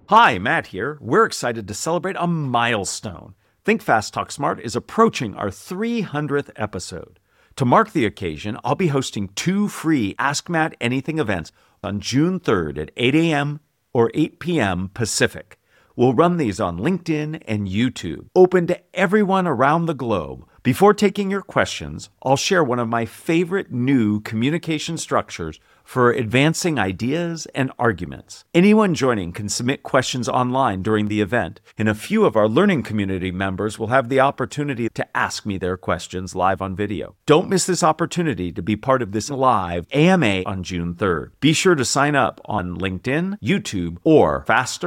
Hi, Matt here. We're excited to celebrate a milestone. Think Fast, Talk Smart is approaching our 300th episode. To mark the occasion, I'll be hosting 2 free Ask Matt Anything events on June 3rd at 8 a.m. or 8 p.m. Pacific. We'll run these on LinkedIn and YouTube, open to everyone around the globe. Before taking your questions, I'll share one of my favorite new communication structures for advancing ideas and arguments. Anyone joining can submit questions online during the event, and a few of our learning community members will have the opportunity to ask me their questions live on video. Don't miss this opportunity to be part of this live AMA on June 3rd. Be sure to sign up on LinkedIn, YouTube, or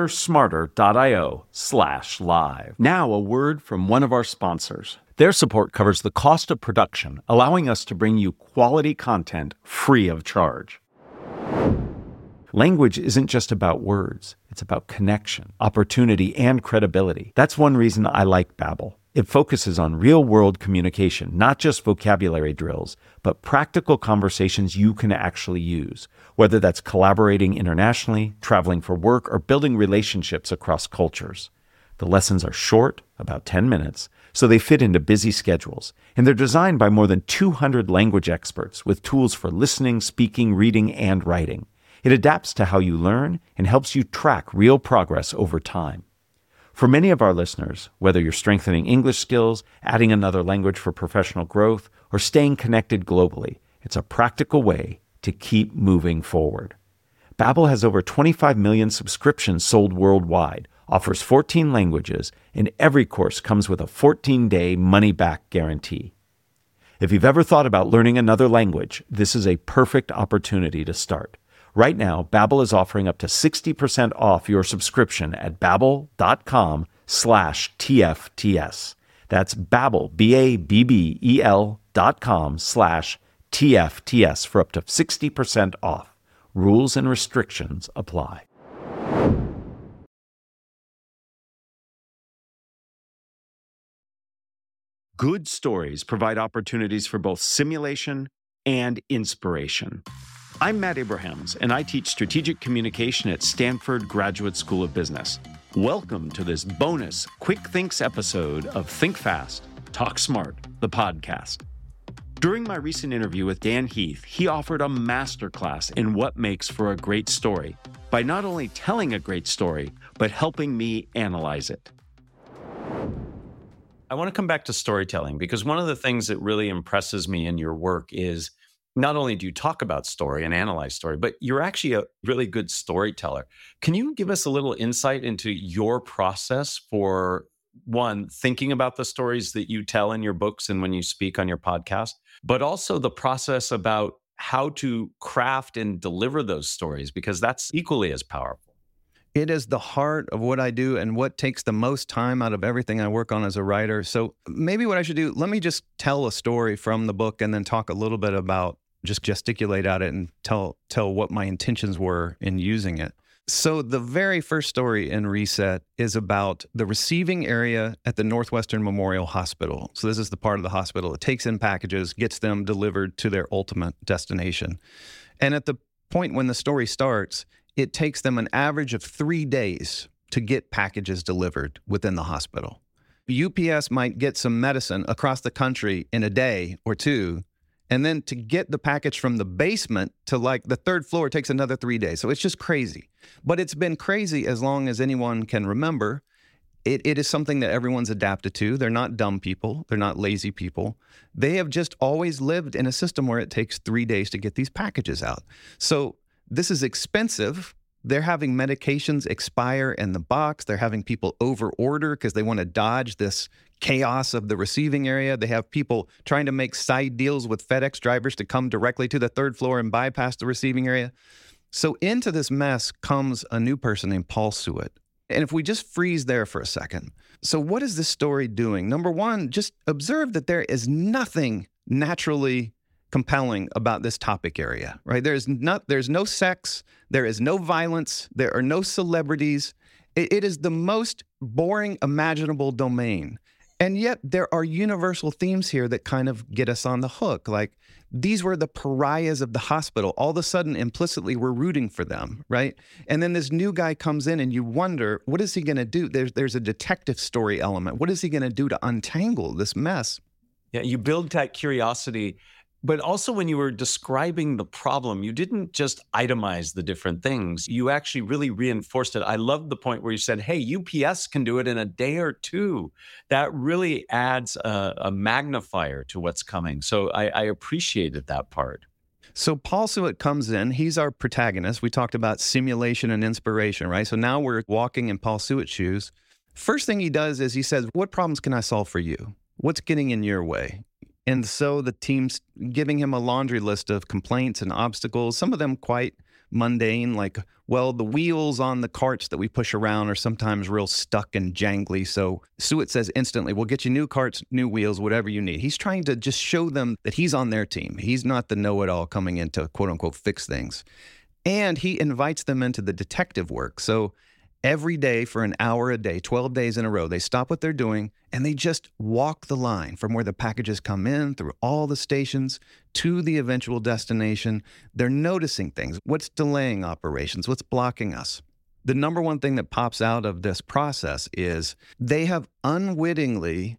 fastersmarter.io/live. Now, a word from one of our sponsors. Their support covers the cost of production, allowing us to bring you quality content free of charge. Language isn't just about words. It's about connection, opportunity, and credibility. That's one reason I like Babbel. It focuses on real-world communication, not just vocabulary drills, but practical conversations you can actually use, whether that's collaborating internationally, traveling for work, or building relationships across cultures. The lessons are short, about 10 minutes, so they fit into busy schedules, and they're designed by more than 200 language experts with tools for listening, speaking, reading, and writing. It adapts to how you learn and helps you track real progress over time. For many of our listeners, whether you're strengthening English skills, adding another language for professional growth, or staying connected globally, it's a practical way to keep moving forward. Babbel has over 25 million subscriptions sold worldwide, offers 14 languages, and every course comes with a 14-day money-back guarantee. If you've ever thought about learning another language, this is a perfect opportunity to start. Right now, Babbel is offering up to 60% off your subscription at babbel.com/TFTS. That's Babbel, BABBEL.com/TFTS for up to 60% off. Rules and restrictions apply. Good stories provide opportunities for both simulation and inspiration. I'm Matt Abrahams, and I teach strategic communication at Stanford Graduate School of Business. Welcome to this bonus Quick Thinks episode of Think Fast, Talk Smart, the podcast. During my recent interview with Dan Heath, he offered a masterclass in what makes for a great story by not only telling a great story, but helping me analyze it. I want to come back to storytelling because one of the things that really impresses me in your work is not only do you talk about story and analyze story, but you're actually a really good storyteller. Can you give us a little insight into your process for, one, thinking about the stories that you tell in your books and when you speak on your podcast, but also the process about how to craft and deliver those stories, because that's equally as powerful. It is the heart of what I do and what takes the most time out of everything I work on as a writer. So maybe what I should do, let me just tell a story from the book and then talk a little bit about, just gesticulate at it and tell what my intentions were in using it. So the very first story in Reset is about the receiving area at the Northwestern Memorial Hospital. So this is the part of the hospital that takes in packages, gets them delivered to their ultimate destination. And at the point when the story starts, it takes them an average of 3 days to get packages delivered within the hospital. UPS might get some medicine across the country in a day or two, and then to get the package from the basement to like the third floor takes another 3 days. So it's just crazy. But it's been crazy as long as anyone can remember. It is something that everyone's adapted to. They're not dumb people. They're not lazy people. They have just always lived in a system where it takes 3 days to get these packages out. So this is expensive. They're having medications expire in the box. They're having people over-order because they want to dodge this chaos of the receiving area. They have people trying to make side deals with FedEx drivers to come directly to the third floor and bypass the receiving area. So into this mess comes a new person named Paul Suet. And if we just freeze there for a second. So what is this story doing? Number one, just observe that there is nothing naturally compelling about this topic area, right? There's no sex, there is no violence, there are no celebrities. It is the most boring imaginable domain. And yet there are universal themes here that kind of get us on the hook. Like, these were the pariahs of the hospital. All of a sudden, implicitly, we're rooting for them, right? And then this new guy comes in and you wonder, what is he going to do? There's a detective story element. What is he going to do to untangle this mess? Yeah, you build that curiosity. But also when you were describing the problem, you didn't just itemize the different things. You actually really reinforced it. I loved the point where you said, hey, UPS can do it in a day or two. That really adds a magnifier to what's coming. So I appreciated that part. So Paul Suett comes in. He's our protagonist. We talked about simulation and inspiration, right? So now we're walking in Paul Suett's shoes. First thing he does is he says, what problems can I solve for you? What's getting in your way? And so the team's giving him a laundry list of complaints and obstacles, some of them quite mundane, like, well, the wheels on the carts that we push around are sometimes real stuck and jangly. So Suett says instantly, we'll get you new carts, new wheels, whatever you need. He's trying to just show them that he's on their team. He's not the know-it-all coming in to, quote unquote, fix things. And he invites them into the detective work. So every day for an hour a day, 12 days in a row, they stop what they're doing and they just walk the line from where the packages come in through all the stations to the eventual destination. They're noticing things. What's delaying operations? What's blocking us? The number one thing that pops out of this process is they have unwittingly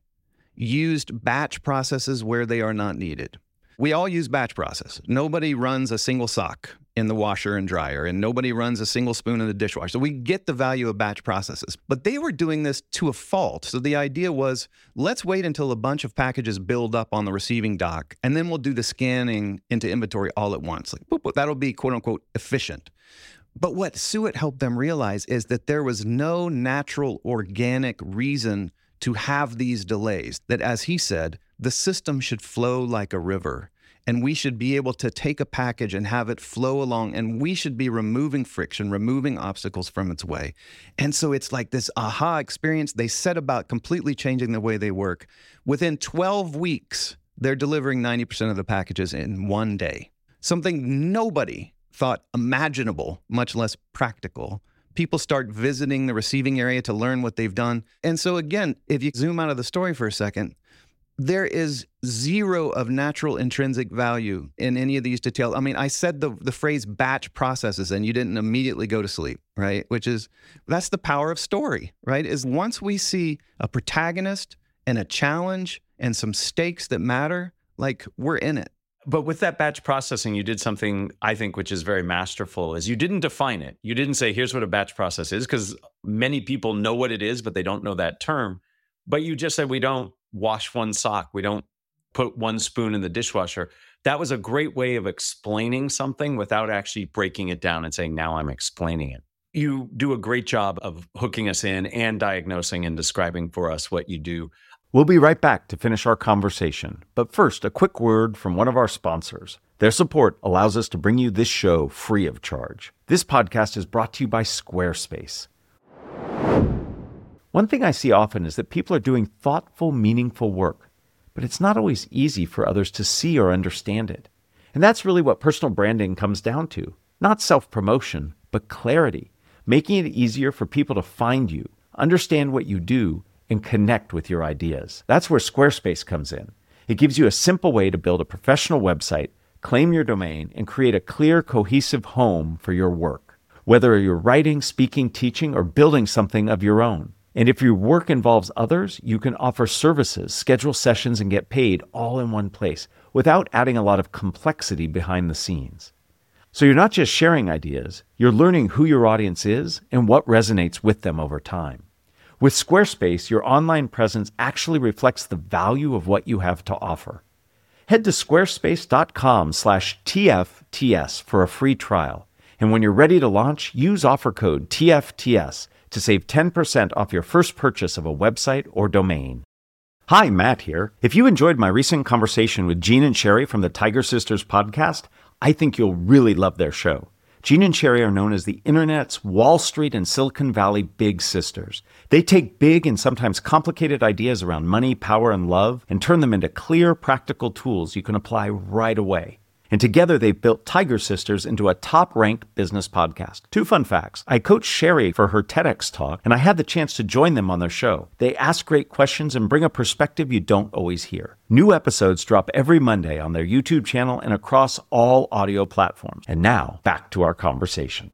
used batch processes where they are not needed. We all use batch process. Nobody runs a single sock in the washer and dryer, and nobody runs a single spoon in the dishwasher. So we get the value of batch processes. But they were doing this to a fault. So the idea was, let's wait until a bunch of packages build up on the receiving dock, and then we'll do the scanning into inventory all at once. Like, boop, that'll be, quote unquote, efficient. But what Suett helped them realize is that there was no natural, organic reason to have these delays, that, as he said, the system should flow like a river, and we should be able to take a package and have it flow along, and we should be removing friction, removing obstacles from its way. And so it's like this aha experience. They set about completely changing the way they work. Within 12 weeks, they're delivering 90% of the packages in one day, something nobody thought imaginable, much less practical. People start visiting the receiving area to learn what they've done. And so again, if you zoom out of the story for a second, there is zero of natural intrinsic value in any of these details. I mean, I said the phrase batch processes and you didn't immediately go to sleep, right? That's the power of story, right? Is once we see a protagonist and a challenge and some stakes that matter, like, we're in it. But with that batch processing, you did something, I think, which is very masterful, is you didn't define it. You didn't say, here's what a batch process is, because many people know what it is, but they don't know that term. But you just said, we don't wash one sock. We don't put one spoon in the dishwasher. That was a great way of explaining something without actually breaking it down and saying, now I'm explaining it. You do a great job of hooking us in and diagnosing and describing for us what you do. We'll be right back to finish our conversation. But first, a quick word from one of our sponsors. Their support allows us to bring you this show free of charge. This podcast is brought to you by Squarespace. One thing I see often is that people are doing thoughtful, meaningful work, but it's not always easy for others to see or understand it. And that's really what personal branding comes down to. Not self-promotion, but clarity, making it easier for people to find you, understand what you do, and connect with your ideas. That's where Squarespace comes in. It gives you a simple way to build a professional website, claim your domain, and create a clear, cohesive home for your work. Whether you're writing, speaking, teaching, or building something of your own. And if your work involves others, you can offer services, schedule sessions, and get paid all in one place without adding a lot of complexity behind the scenes. So you're not just sharing ideas, you're learning who your audience is and what resonates with them over time. With Squarespace, your online presence actually reflects the value of what you have to offer. Head to squarespace.com/TFTS for a free trial. And when you're ready to launch, use offer code TFTS to save 10% off your first purchase of a website or domain. Hi, Matt here. If you enjoyed my recent conversation with Gene and Sherry from the Tiger Sisters podcast, I think you'll really love their show. Gene and Sherry are known as the internet's Wall Street and Silicon Valley big sisters. They take big and sometimes complicated ideas around money, power, and love and turn them into clear, practical tools you can apply right away. And together they've built Tiger Sisters into a top-ranked business podcast. 2 fun facts. I coached Sherry for her TEDx talk, and I had the chance to join them on their show. They ask great questions and bring a perspective you don't always hear. New episodes drop every Monday on their YouTube channel and across all audio platforms. And now, back to our conversation.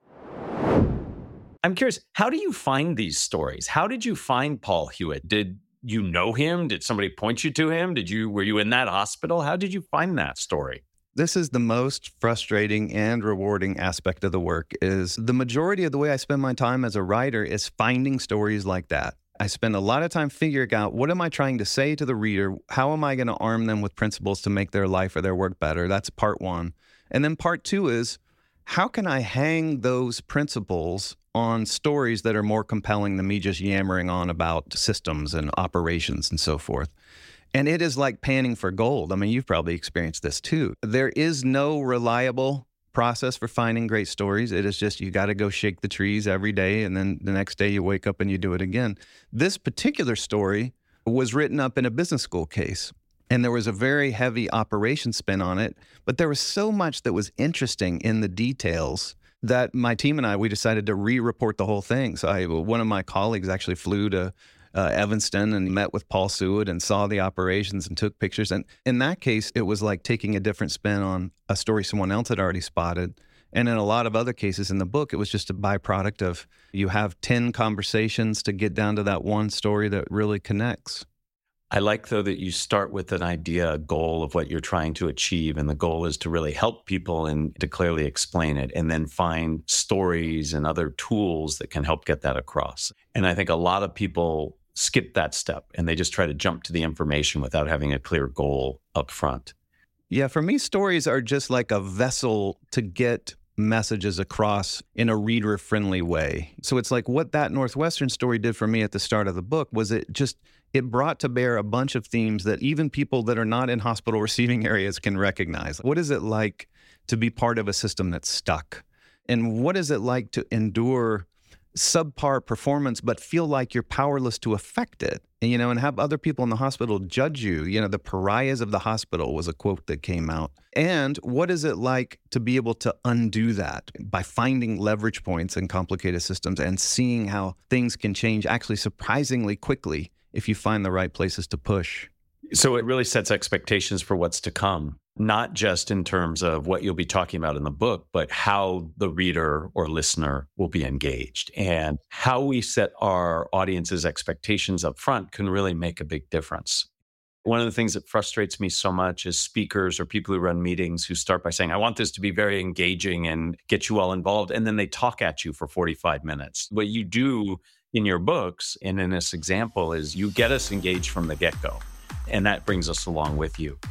I'm curious, how do you find these stories? How did you find Paul Hewitt? Did you know him? Did somebody point you to him? Were you in that hospital? How did you find that story? This is the most frustrating and rewarding aspect of the work. Is the majority of the way I spend my time as a writer is finding stories like that. I spend a lot of time figuring out, what am I trying to say to the reader? How am I going to arm them with principles to make their life or their work better? That's part one. And then part two is, how can I hang those principles on stories that are more compelling than me just yammering on about systems and operations and so forth? And it is like panning for gold. I mean, you've probably experienced this too. There is no reliable process for finding great stories. It is just, you got to go shake the trees every day, and then the next day you wake up and you do it again. This particular story was written up in a business school case, and there was a very heavy operation spin on it, but there was so much that was interesting in the details that my team and I, we decided to re-report the whole thing. So one of my colleagues actually flew to Evanston and met with Paul Seward and saw the operations and took pictures. And in that case, it was like taking a different spin on a story someone else had already spotted. And in a lot of other cases in the book, it was just a byproduct of, you have 10 conversations to get down to that one story that really connects. I like, though, that you start with an idea, a goal of what you're trying to achieve. And the goal is to really help people and to clearly explain it, and then find stories and other tools that can help get that across. And I think a lot of people skip that step and they just try to jump to the information without having a clear goal up front. Yeah, for me, stories are just like a vessel to get messages across in a reader-friendly way. So it's like what that Northwestern story did for me at the start of the book was it brought to bear a bunch of themes that even people that are not in hospital receiving areas can recognize. What is it like to be part of a system that's stuck? And what is it like to endure subpar performance but feel like you're powerless to affect it? And have other people in the hospital judge you. The pariahs of the hospital was a quote that came out. And what is it like to be able to undo that by finding leverage points in complicated systems and seeing how things can change actually surprisingly quickly if you find the right places to push? So it really sets expectations for what's to come, not just in terms of what you'll be talking about in the book, but how the reader or listener will be engaged. And how we set our audience's expectations up front can really make a big difference. One of the things that frustrates me so much is speakers or people who run meetings who start by saying, I want this to be very engaging and get you all involved. And then they talk at you for 45 minutes. What you do in your books and in this example is you get us engaged from the get-go. And that brings us along with you.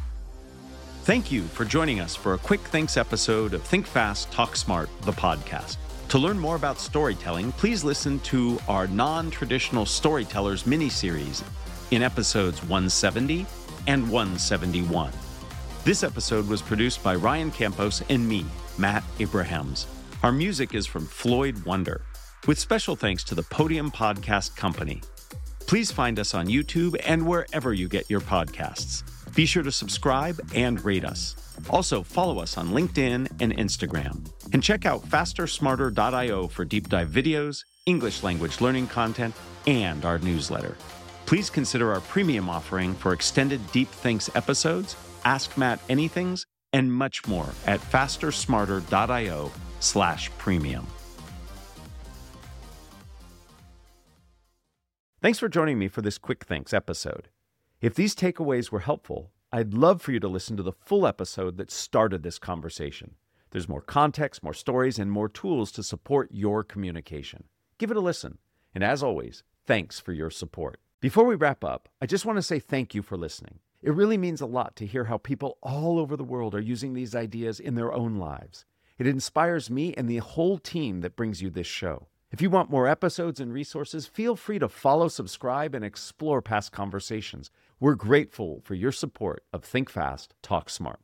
Thank you for joining us for a quick thanks episode of Think Fast, Talk Smart, the podcast. To learn more about storytelling, please listen to our Non-Traditional Storytellers mini-series in episodes 170 and 171. This episode was produced by Ryan Campos and me, Matt Abrahams. Our music is from Floyd Wonder, with special thanks to the Podium Podcast Company. Please find us on YouTube and wherever you get your podcasts. Be sure to subscribe and rate us. Also, follow us on LinkedIn and Instagram. And check out fastersmarter.io for deep dive videos, English language learning content, and our newsletter. Please consider our premium offering for extended Deep Thinks episodes, Ask Matt Anythings, and much more at fastersmarter.io/premium. Thanks for joining me for this Quick Thanks episode. If these takeaways were helpful, I'd love for you to listen to the full episode that started this conversation. There's more context, more stories, and more tools to support your communication. Give it a listen. And as always, thanks for your support. Before we wrap up, I just want to say thank you for listening. It really means a lot to hear how people all over the world are using these ideas in their own lives. It inspires me and the whole team that brings you this show. If you want more episodes and resources, feel free to follow, subscribe, and explore past conversations. We're grateful for your support of Think Fast, Talk Smart.